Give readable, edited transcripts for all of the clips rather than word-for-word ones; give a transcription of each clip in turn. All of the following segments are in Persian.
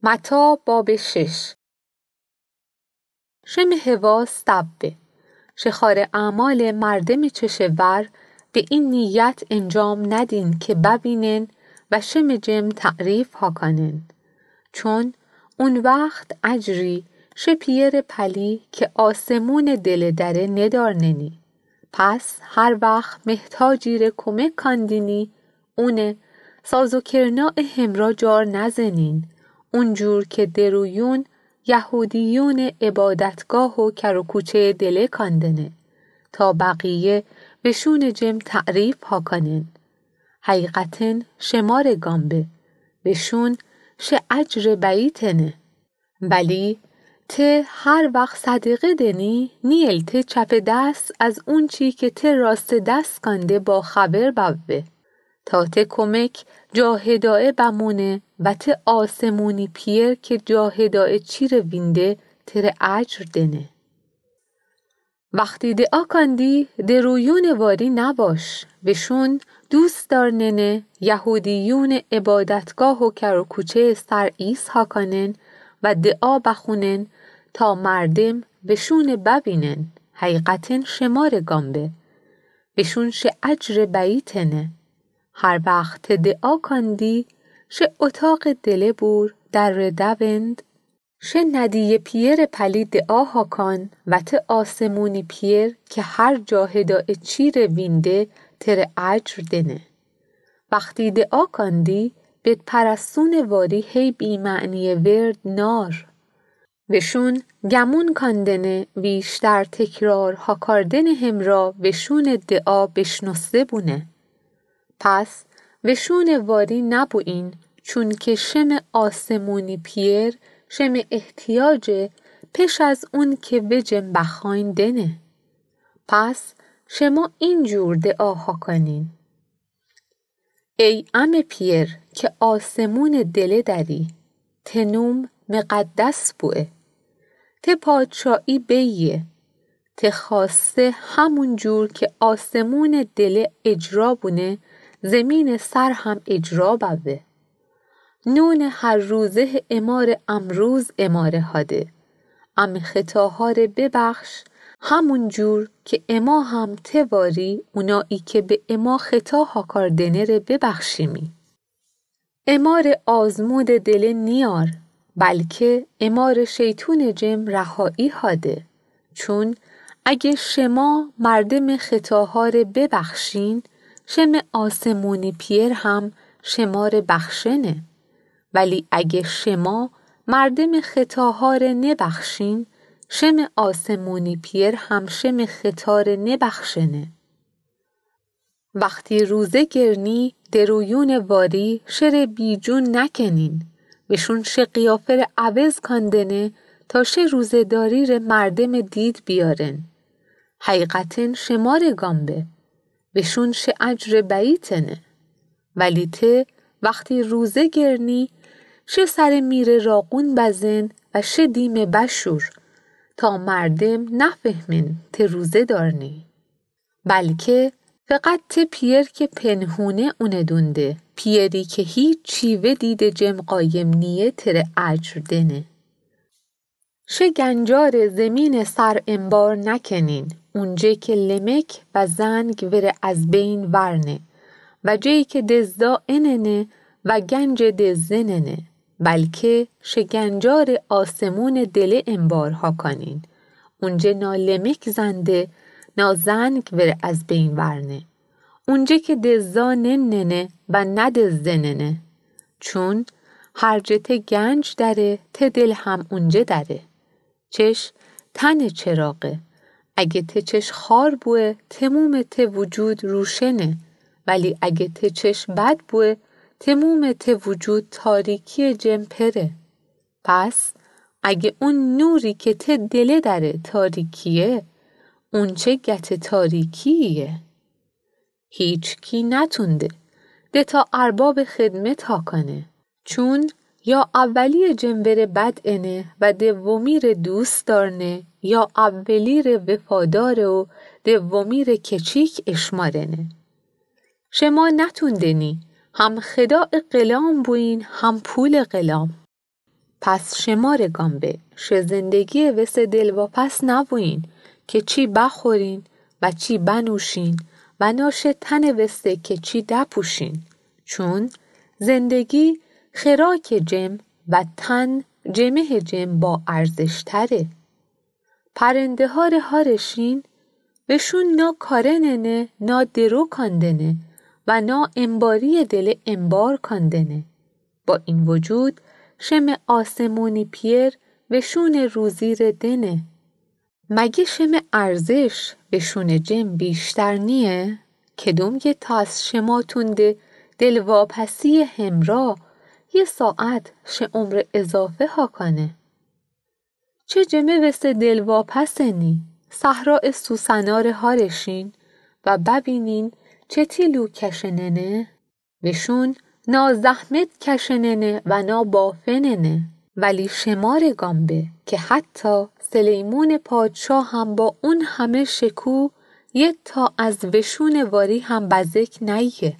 متی باب 6. شم هوا سبه شخار اعمال مردم چشور به این نیت انجام ندین که ببینن و شم جم تعریف ها کنن. چون اون وقت اجری پیر پلی که آسمون دل دره ندارننی. پس هر وقت محتاجی ره کمک کندینی اونه سازو کرنا همرا جار نزنین. اونجور که درویون یهودیون عبادتگاه و کروکوچه دله کندنه تا بقیه بشون جم تعریف ها کنن. حقیقتن شمار گامبه بشون شه اجر بیتنه. ولی ته هر وقت صدقه دنی نیل ته چپ دست از اون چی که ته راست دست کنده با خبر بوه تا ته کمک جاهدائه بمونه و ته آسمونی پیر که جاهدائه چیر وینده تر اجر دنه. وقتی دعا کندی درویون واری نباش وشون دوست دارننه یهودیون عبادتگاه و کروکوچه سر ایس ها کنن و دعا بخونن تا مردم وشون ببینن. حقیقتن شمار گامبه وشون شه اجر بیتنه. هر وقت دعا کندی شه اتاق دله بور در دوند شه ندیه پیر پلی دعا ها کن و ته آسمونی پیر که هر جاهدائه چیر وینده تر اجر دنه. وقتی دعا کندی بد پرستون واری هی بی معنی ورد نار وشون گمون کندنه ویشتر تکرار ها کردن همرا وشون دعا بشنسته بونه. پس وشون واری نبوین چون که شم آسمونی پیر شم احتیاج پیش از اون که وجم بخواین دنه. پس شما اینجور دعاها کنین: ای ام پیر که آسمون دله داری تنوم مقدس بوه ته پادشاهی بیه ته خواسته همون جور که آسمون دله اجرا بونه زمین سر هم اجرا بوه. نون هر روزه امار امروز اماره هاده ام خطاها ره ببخش همون جور که اما هم تواری اونایی که به اما خطاها کردنه ره ببخشیمی. امار آزمود دل نیار بلکه امار شیطون جم رهایی هاده. چون اگه شما مردم خطاها ره ببخشین شم آسمونی پیر هم شما ره بخشنه. ولی اگه شما مردم خطاها ره نبخشین شم آسمونی پیر هم شم خطا ره نبخشنه. وقتی روزه گرنی درویون واری شر بیجون نکنین وشون شه قیافه ره عوض کندنه تا شه روزه داری ره مردم دید بیارن. حقیقتن شمار گامبه وشون شه اجر بیتنه. ولی ته وقتی روزه گرنی شه سر میره راقون بزن و شه دیم بشور تا مردم نفهمن ته روزه دارنی. بلکه فقط ته پیر که پنهونه اونه دونده پیری که هیچ چیوه دیده جم قایم نیه تر اجر دنه. شه گنجار زمین سر انبار نکنین اونجه که لمک و زنگ وره از بین ورنه و جایی که دزدا اننه و گنج دزدننه. بلکه شه گنجار آسمون دل انبار ها کنین اونجه نا لمک زنده نا زنگ وره از بین ورنه اونجه که دزدا نننه و ندزدننه. چون هر جه ته گنج داره ته دل هم اونجه داره. چش تن چراغه اگه ته چش خار بوه تموم ته وجود روشنه. ولی اگه ته چش بد بوه تموم ته وجود تاریکی جم پره. پس اگه اون نوری که ته دله داره تاریکیه اون چه گت تاریکیه؟ هیچ کی نتونده ده تا ارباب خدمت ها کنه. چون یا اولی جنبر بد انه و دومیر دوست دارنه یا اولیر وفاداره و دومیر کچیک اشمارنه. شما نتوندنی هم خداع قلام بوین هم پول قلام. پس شمار گامبه شه زندگی وس دل و پس نبوین که چی بخورین و چی بنوشین و ناش تن وسته که چی دپوشین. چون زندگی خراک جم و تن جمه جم با ارزش تره. پرنده ها هارشین بشون نا کارننه نا درو کاندنه و نا انباری دل انبار کاندنه. با این وجود شم آسمونی پیر بشون روزی ردنه. مگه شم ارزش بشون جم بیشتر نیه؟ کدوم یه تاس شما تونده دل واپسی همراه یه ساعت شه عمر اضافه ها کنه. چه جمه وسته دل واپسنی صحراء سوسنار هارشین و ببینین چه تیلو کشننه وشون نا زحمت کشننه و نا بافننه. ولی شمار گامبه که حتی سلیمون پادشاه هم با اون همه شکو یه تا از وشون واری هم بزک نیه.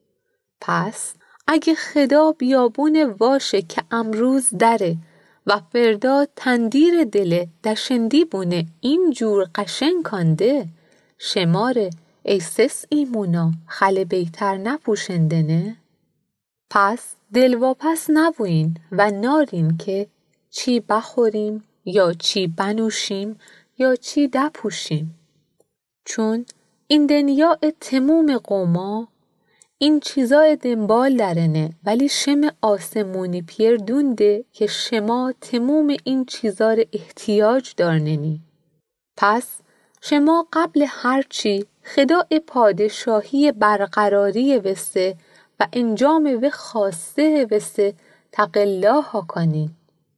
پس اگه خدا بیابون واشه که امروز دره و فردا تندیر دل دشندی بونه این جور قشنگ کانده شماره ای سس ایمونا خله بیتر نپوشندنه. پس دل واپس نبوین و نارین که چی بخوریم یا چی بنوشیم یا چی دپوشیم. چون این دنیا تموم قوما این چیزای دنبال درنه ولی شم آسمونی پیر دونده که شما تموم این چیزا احتیاج دارننی. پس شما قبل هرچی خدا پادشاهی برقراری وسته و انجام و خاصه وسته تقلا ها کنین.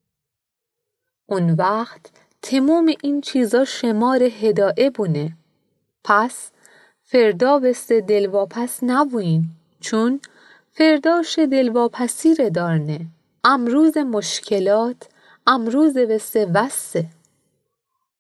اون وقت تموم این چیزا شمار هدایه بونه. پس فردا وسته دلواپس نبوین چون فرداش دلواپسی ره دارنه. امروز مشکلات امروز وسته وسته.